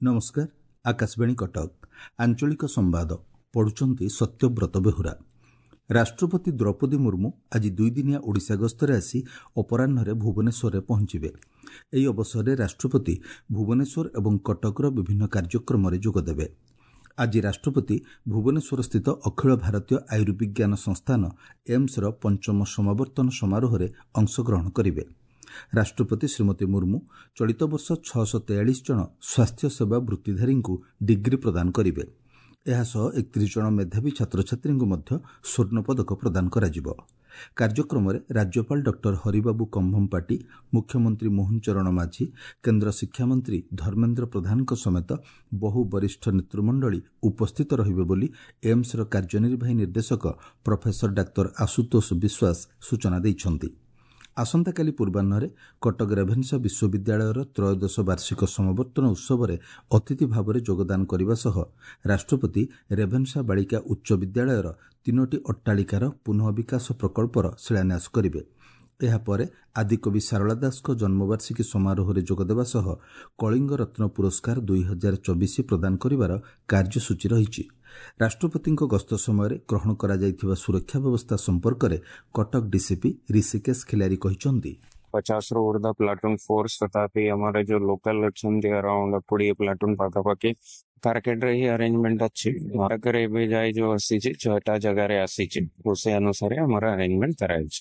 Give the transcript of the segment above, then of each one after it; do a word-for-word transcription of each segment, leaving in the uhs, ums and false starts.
नमस्कार। आकाशवाणी कटक आंचलिक संवाद पढ़ुचंती सत्यव्रत बेहुरा। राष्ट्रपति द्रौपदी मुर्मू आज दुईदिनिया ओडिशा गस्तरे आसी अपराह्न भुवनेश्वर पहुंचे। ଏହି ଅବସରରେ ରାଷ୍ଟ୍ରପତି ଭୁବନେଶ୍ୱର ଏବଂ କଟକର ବିଭିନ୍ନ କାର୍ଯ୍ୟକ୍ରମରେ ଯୋଗଦେବେ। ଆଜି ରାଷ୍ଟ୍ରପତି ଭୁବନେଶ୍ୱରସ୍ଥିତ ଅଖିଳ ଭାରତୀୟ ଆୟୁର୍ବିଜ୍ଞାନ ସଂସ୍ଥାନ ଏମ୍ସର ପଞ୍ଚମ ସମାବର୍ତ୍ତନ ସମାରୋହରେ ଅଂଶଗ୍ରହଣ କରିବେ। ରାଷ୍ଟ୍ରପତି ଶ୍ରୀମତୀ ମୁର୍ମୁ ଚଳିତ ବର୍ଷ ଛଅଶହ ତେୟାଳିଶ ଜଣ ସ୍ୱାସ୍ଥ୍ୟସେବା ବୃତ୍ତିଧାରୀଙ୍କୁ ଡିଗ୍ରୀ ପ୍ରଦାନ କରିବେ। ଏହାସହ ଏକତିରିଶ ଜଣ ମେଧାବୀ ଛାତ୍ରଛାତ୍ରୀଙ୍କୁ ମଧ୍ୟ ସ୍ୱର୍ଣ୍ଣ ପଦକ ପ୍ରଦାନ କରାଯିବ। କାର୍ଯ୍ୟକ୍ରମରେ ରାଜ୍ୟପାଳ ଡକ୍ଟର ହରିବାବୁ କମ୍ଭମପାଟି, ମୁଖ୍ୟମନ୍ତ୍ରୀ ମୋହନ ଚରଣ ମାଝୀ, କେନ୍ଦ୍ର ଶିକ୍ଷାମନ୍ତ୍ରୀ ଧର୍ମେନ୍ଦ୍ର ପ୍ରଧାନଙ୍କ ସମେତ ବହୁ ବରିଷ୍ଠ ନେତୃମଣ୍ଡଳୀ ଉପସ୍ଥିତ ରହିବେ ବୋଲି ଏମ୍ସର କାର୍ଯ୍ୟନିର୍ବାହୀ ନିର୍ଦ୍ଦେଶକ ପ୍ରଫେସର ଡାକ୍ତର ଆଶୁତୋଷ ବିଶ୍ୱାସ ସୂଚନା ଦେଇଛନ୍ତି। ଆସନ୍ତାକାଲି ପୂର୍ବାହ୍ନରେ କଟକ ରେଭେନ୍ସା ବିଶ୍ୱବିଦ୍ୟାଳୟର ତ୍ରୟୋଦଶ ବାର୍ଷିକ ସମାବର୍ତ୍ତନ ଉତ୍ସବରେ ଅତିଥି ଭାବରେ ଯୋଗଦାନ କରିବା ସହ ରାଷ୍ଟ୍ରପତି ରେଭେନ୍ସା ବାଳିକା ଉଚ୍ଚ ବିଦ୍ୟାଳୟର ତିନୋଟି ଅଟ୍ଟାଳିକାର ପୁନଃ ବିକାଶ ପ୍ରକଳ୍ପର ଶିଳାନ୍ୟାସ କରିବେ। ଏହାପରେ ଆଦିକବି ସାରଳା ଦାସଙ୍କ ଜନ୍ମବାର୍ଷିକୀ ସମାରୋହରେ ଯୋଗଦେବା ସହ କଳିଙ୍ଗ ରତ୍ନ ପୁରସ୍କାର ଦୁଇ ହଜାର ଚବିଶ ପ୍ରଦାନ କରିବାର କାର୍ଯ୍ୟସୂଚୀ ରହିଛି। ରାଷ୍ଟ୍ରପତିଙ୍କ ଗସ୍ତ ସମୟରେ ଗ୍ରହଣ କରାଯାଇଥିବା ସୁରକ୍ଷା ବ୍ୟବସ୍ଥା ସମ୍ପର୍କରେ କଟକ ଡିସିପି ଋଷିକେଶ ଖିଲାରୀ କହିଛନ୍ତି, पचास ରୁ ଉର୍ଦ୍ଧ୍ୱ ପ୍ଲାଟୁନ ଫୋର୍ସ ତଥାପି ଆମର ଯୋଉ ଲୋକାଲ ଅଛନ୍ତି ଆରାଉଣ୍ଡ କୋଡ଼ିଏ ପ୍ଲାଟୁନ ପାଖାପାଖି କାରକେଟରେ ହିଁ ଆରେଞ୍ଜମେଣ୍ଟ ଅଛି। ଭାରତରେ ଏବେ ଯାଏ ଯୋଉ ଆସିଛି ଛଅଟା ଜାଗାରେ ଆସିଛି, ସେ ଅନୁସାରେ ଆମର ଆରେଞ୍ଜମେଣ୍ଟ କରାଯାଇଛି।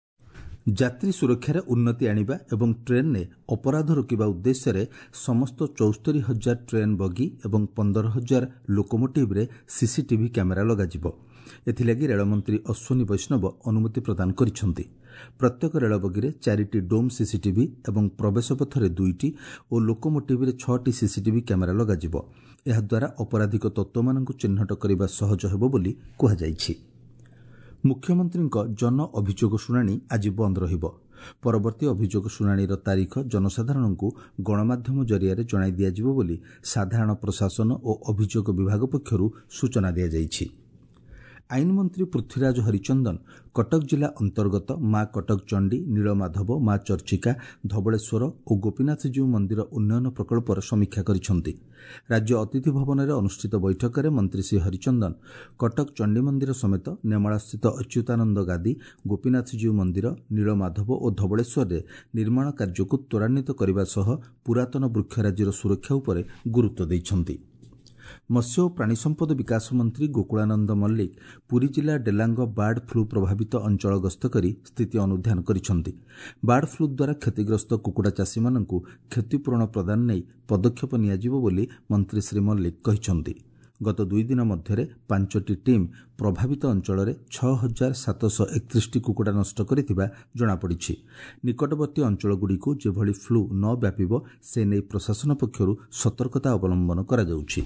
ଯାତ୍ରୀ ସୁରକ୍ଷାରେ ଉନ୍ନତି ଆଣିବା ଏବଂ ଟ୍ରେନ୍ରେ ଅପରାଧ ରୋକିବା ଉଦ୍ଦେଶ୍ୟରେ ସମସ୍ତ ଚଉସ୍ତରୀ ହଜାର ଟ୍ରେନ୍ ବଗି ଏବଂ ପନ୍ଦର ହଜାର ଲୋକୋମୋଟିଭ୍ରେ ସିସିଟିଭି କ୍ୟାମେରା ଲଗାଯିବ। ଏଥିଲାଗି ରେଳମନ୍ତ୍ରୀ ଅଶ୍ୱିନୀ ବୈଷ୍ଣବ ଅନୁମତି ପ୍ରଦାନ କରିଛନ୍ତି। ପ୍ରତ୍ୟେକ ରେଳବଗିରେ ଚାରିଟି ଡୋମ୍ ସିସିଟିଭି ଏବଂ ପ୍ରବେଶ ପଥରେ ଦୁଇଟି ଓ ଲୋକୋମୋଟିଭ୍ରେ ଛଅଟି ସିସିଟିଭି କ୍ୟାମେରା ଲଗାଯିବ। ଏହାଦ୍ୱାରା ଅପରାଧିକ ତତ୍ତ୍ୱମାନଙ୍କୁ ଚିହ୍ନଟ କରିବା ସହଜ ହେବ ବୋଲି କୁହାଯାଇଛି। ମୁଖ୍ୟମନ୍ତ୍ରୀଙ୍କ ଜନ ଅଭିଯୋଗ ଶୁଣାଣି ଆଜି ବନ୍ଦ ରହିବ। ପରବର୍ତ୍ତୀ ଅଭିଯୋଗ ଶୁଣାଣିର ତାରିଖ ଜନସାଧାରଣଙ୍କୁ ଗଣମାଧ୍ୟମ ଜରିଆରେ ଜଣାଇ ଦିଆଯିବ ବୋଲି ସାଧାରଣ ପ୍ରଶାସନ ଓ ଅଭିଯୋଗ ବିଭାଗ ପକ୍ଷରୁ ସୂଚନା ଦିଆଯାଇଛି। ଆଇନମନ୍ତ୍ରୀ ପୃଥ୍ୱୀରାଜ ହରିଚନ୍ଦନ କଟକ ଜିଲ୍ଲା ଅନ୍ତର୍ଗତ ମା କଟକ ଚଣ୍ଡୀ, ନୀଳମାଧବ, ମା ଚର୍ଚ୍ଚିକା, ଧବଳେଶ୍ୱର ଓ ଗୋପୀନାଥଜୀଉ ମନ୍ଦିର ଉନ୍ନୟନ ପ୍ରକଳ୍ପର ସମୀକ୍ଷା କରିଛନ୍ତି। ରାଜ୍ୟ ଅତିଥି ଭବନରେ ଅନୁଷ୍ଠିତ ବୈଠକରେ ମନ୍ତ୍ରୀ ଶ୍ରୀ ହରିଚନ୍ଦନ କଟକ ଚଣ୍ଡୀ ମନ୍ଦିର ସମେତ ନେମାଳସ୍ଥିତ ଅଚ୍ୟୁତାନନ୍ଦ ଗାଦି, ଗୋପୀନାଥଜୀଉ ମନ୍ଦିର, ନୀଳମାଧବ ଓ ଧବଳେଶ୍ୱରରେ ନିର୍ମାଣ କାର୍ଯ୍ୟକୁ ତ୍ୱରାନ୍ୱିତ କରିବା ସହ ପୁରାତନ ବୃକ୍ଷରାଜିର ସୁରକ୍ଷା ଉପରେ ଗୁରୁତ୍ୱ ଦେଇଛନ୍ତି। ମତ୍ସ୍ୟ ଓ ପ୍ରାଣୀ ସମ୍ପଦ ବିକାଶ ମନ୍ତ୍ରୀ ଗୋକୁଳାନନ୍ଦ ମଲ୍ଲିକ ପୁରୀ ଜିଲ୍ଲା ଡେଲାଙ୍ଗ ବାର୍ଡ ଫ୍ଲୁ ପ୍ରଭାବିତ ଅଞ୍ଚଳ ଗସ୍ତ କରି ସ୍ଥିତି ଅନୁଧ୍ୟାନ କରିଛନ୍ତି। ବାର୍ଡ ଫ୍ଲୁ ଦ୍ୱାରା କ୍ଷତିଗ୍ରସ୍ତ କୁକୁଡ଼ା ଚାଷୀମାନଙ୍କୁ କ୍ଷତିପୂରଣ ପ୍ରଦାନ ନେଇ ପଦକ୍ଷେପ ନିଆଯିବ ବୋଲି ମନ୍ତ୍ରୀ ଶ୍ରୀ ମଲ୍ଲିକ କହିଛନ୍ତି। ଗତ ଦୁଇ ଦିନ ମଧ୍ୟରେ ପାଞ୍ଚଟି ଟିମ୍ ପ୍ରଭାବିତ ଅଞ୍ଚଳରେ ଛଅ ହଜାର ସାତଶହ ଏକତିରିଶଟି କୁକୁଡ଼ା ନଷ୍ଟ କରିଥିବା ଜଣାପଡ଼ିଛି। ନିକଟବର୍ତ୍ତୀ ଅଞ୍ଚଳଗୁଡ଼ିକୁ ଯେଭଳି ଫ୍ଲୁ ନ ବ୍ୟାପିବ ସେ ନେଇ ପ୍ରଶାସନ ପକ୍ଷରୁ ସତର୍କତା ଅବଲମ୍ବନ କରାଯାଉଛି।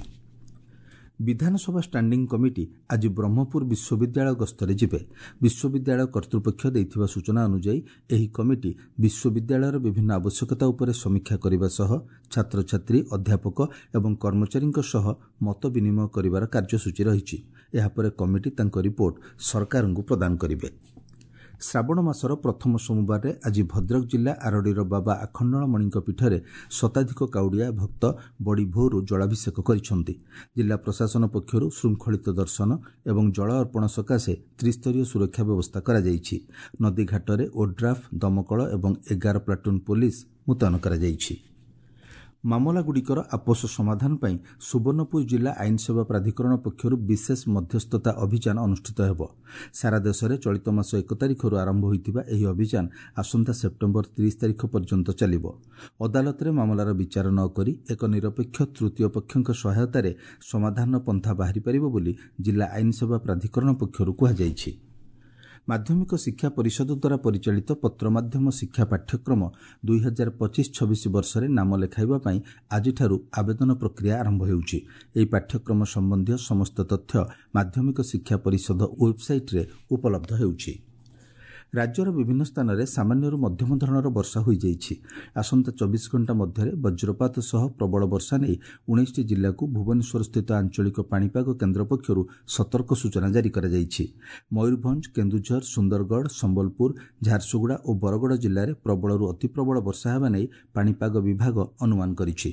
ବିଧାନସଭା ଷ୍ଟାଣ୍ଡିଂ କମିଟି ଆଜି ବ୍ରହ୍ମପୁର ବିଶ୍ୱବିଦ୍ୟାଳୟ ଗସ୍ତରେ ଯିବେ। ବିଶ୍ୱବିଦ୍ୟାଳୟ କର୍ତ୍ତୃପକ୍ଷ ଦେଇଥିବା ସୂଚନା ଅନୁଯାୟୀ ଏହି କମିଟି ବିଶ୍ୱବିଦ୍ୟାଳୟର ବିଭିନ୍ନ ଆବଶ୍ୟକତା ଉପରେ ସମୀକ୍ଷା କରିବା ସହ ଛାତ୍ରଛାତ୍ରୀ, ଅଧ୍ୟାପକ ଏବଂ କର୍ମଚାରୀଙ୍କ ସହ ମତ ବିନିମୟ କରିବାର କାର୍ଯ୍ୟସୂଚୀ ରହିଛି। ଏହାପରେ କମିଟି ତାଙ୍କ ରିପୋର୍ଟ ସରକାରଙ୍କୁ ପ୍ରଦାନ କରିବେ। ଶ୍ରାବଣ ମାସର ପ୍ରଥମ ସୋମବାରରେ ଆଜି ଭଦ୍ରକ ଜିଲ୍ଲା ଆରଡ଼ିର ବାବା ଆଖଣ୍ଡଳମଣିଙ୍କ ପୀଠରେ ଶତାଧିକ କାଉଡ଼ିଆ ଭକ୍ତ ବଡ଼ି ଭୋରୁ ଜଳାଭିଷେକ କରିଛନ୍ତି। ଜିଲ୍ଲା ପ୍ରଶାସନ ପକ୍ଷରୁ ଶୃଙ୍ଖଳିତ ଦର୍ଶନ ଏବଂ ଜଳ ଅର୍ପଣ ସକାଶେ ତ୍ରିସ୍ତରୀୟ ସୁରକ୍ଷା ବ୍ୟବସ୍ଥା କରାଯାଇଛି। ନଦୀଘାଟରେ ଓଡ୍ରାଫ୍, ଦମକଳ ଏବଂ ଏଗାର ପ୍ଲାଟୁନ୍ ପୋଲିସ ମୁତୟନ କରାଯାଇଛି। ମାମଲାଗୁଡ଼ିକର ଆପୋଷ ସମାଧାନ ପାଇଁ ସୁବର୍ଣ୍ଣପୁର ଜିଲ୍ଲା ଆଇନ ସେବା ପ୍ରାଧିକରଣ ପକ୍ଷରୁ ବିଶେଷ ମଧ୍ୟସ୍ଥତା ଅଭିଯାନ ଅନୁଷ୍ଠିତ ହେବ। ସାରା ଦେଶରେ ଚଳିତ ମାସ ଏକ ତାରିଖରୁ ଆରମ୍ଭ ହୋଇଥିବା ଏହି ଅଭିଯାନ ଆସନ୍ତା ସେପ୍ଟେମ୍ବର ତିରିଶ ତାରିଖ ପର୍ଯ୍ୟନ୍ତ ଚାଲିବ। ଅଦାଲତରେ ମାମଲାର ବିଚାର ନ କରି ଏକ ନିରପେକ୍ଷ ତୃତୀୟ ପକ୍ଷଙ୍କ ସହାୟତାରେ ସମାଧାନର ପନ୍ଥା ବାହାରିପାରିବ ବୋଲି ଜିଲ୍ଲା ଆଇନ ସେବା ପ୍ରାଧିକରଣ ପକ୍ଷରୁ କୁହାଯାଇଛି। ମାଧ୍ୟମିକ ଶିକ୍ଷା ପରିଷଦ ଦ୍ୱାରା ପରିଚାଳିତ ପତ୍ରମାଧ୍ୟମ ଶିକ୍ଷା ପାଠ୍ୟକ୍ରମ ଦୁଇ ହଜାର ପଚିଶ ଛବିଶ ବର୍ଷରେ ନାମ ଲେଖାଇବା ପାଇଁ ଆଜିଠାରୁ ଆବେଦନ ପ୍ରକ୍ରିୟା ଆରମ୍ଭ ହେଉଛି। ଏହି ପାଠ୍ୟକ୍ରମ ସମ୍ବନ୍ଧୀୟ ସମସ୍ତ ତଥ୍ୟ ମାଧ୍ୟମିକ ଶିକ୍ଷା ପରିଷଦ ୱେବସାଇଟ୍ରେ ଉପଲବ୍ଧ ହେଉଛି। ରାଜ୍ୟର ବିଭିନ୍ନ ସ୍ଥାନରେ ସାମାନ୍ୟରୁ ମଧ୍ୟମ ଧରଣର ବର୍ଷା ହୋଇଯାଇଛି। ଆସନ୍ତା ଚବିଶ ଘଣ୍ଟା ମଧ୍ୟରେ ବଜ୍ରପାତ ସହ ପ୍ରବଳ ବର୍ଷା ନେଇ ଉଣେଇଶଟି ଜିଲ୍ଲାକୁ ଭୁବନେଶ୍ୱରସ୍ଥିତ ଆଞ୍ଚଳିକ ପାଣିପାଗ କେନ୍ଦ୍ର ପକ୍ଷରୁ ସତର୍କ ସୂଚନା ଜାରି କରାଯାଇଛି। ମୟୂରଭଞ୍ଜ, କେନ୍ଦୁଝର, ସୁନ୍ଦରଗଡ଼, ସମ୍ବଲପୁର, ଝାରସୁଗୁଡ଼ା ଓ ବରଗଡ଼ ଜିଲ୍ଲାରେ ପ୍ରବଳରୁ ଅତି ପ୍ରବଳ ବର୍ଷା ହେବା ନେଇ ପାଣିପାଗ ବିଭାଗ ଅନୁମାନ କରିଛି।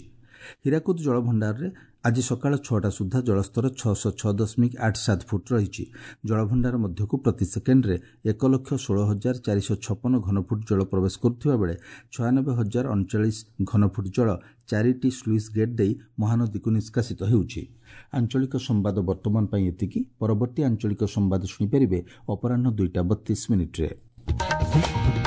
ହୀରାକୁଦ ଜଳଭଣ୍ଡାରରେ ଆଜି ସକାଳ ଛଅଟା ସୁଦ୍ଧା ଜଳସ୍ତର ଛଅଶହ ଛଅ ଦଶମିକ ଆଠ ସାତ ଫୁଟ ରହିଛି। ଜଳଭଣ୍ଡାର ମଧ୍ୟକୁ ପ୍ରତି ସେକେଣ୍ଡରେ ଏକ ଲକ୍ଷ ଷୋହଳ ହଜାର ଚାରିଶହ ଛପନ ଘନଫୁଟ ଜଳ ପ୍ରବେଶ କରୁଥିବା ବେଳେ ଛୟାନବେ ହଜାର ଅଣଚାଳିଶ ଘନଫୁଟ ଜଳ ଚାରିଟି ସ୍ଲୁଇସ୍ ଗେଟ୍ ଦେଇ ମହାନଦୀକୁ ନିଷ୍କାସିତ ହେଉଛି। ଆଞ୍ଚଳିକ ସମ୍ବାଦ ବର୍ତ୍ତମାନ ପାଇଁ ଏତିକି। ପରବର୍ତ୍ତୀ ଆଞ୍ଚଳିକ ସମ୍ବାଦ ଶୁଣିପାରିବେ ଅପରାହ୍ନ ଦୁଇଟା ବତିଶ ମିନିଟ୍ରେ।